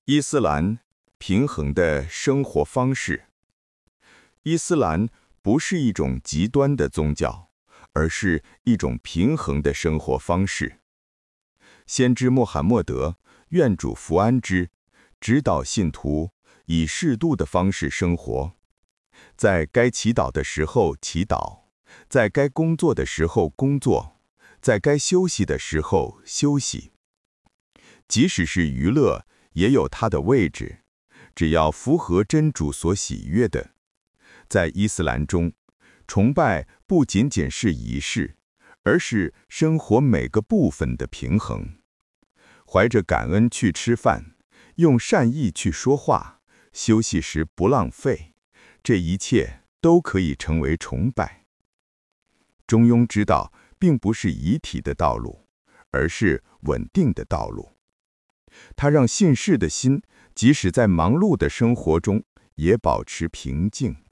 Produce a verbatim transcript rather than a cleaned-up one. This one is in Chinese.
伊斯兰平衡的生活方式。伊斯兰不是一种极端的宗教，而是一种平衡的生活方式。先知穆罕默德，愿主福安之，指导信徒以适度的方式生活，在该祈祷的时候祈祷，在该工作的时候工作，在该休息的时候休息。即使是娱乐，也有它的位置，只要符合真主所喜悦的。在伊斯兰中，崇拜不仅仅是仪式，而是生活每个部分的平衡。怀着感恩去吃饭，用善意去说话，休息时不浪费，这一切都可以成为崇拜。中庸之道并不是遗体的道路，而是稳定的道路。它让信士的心，即使在忙碌的生活中，也保持平静。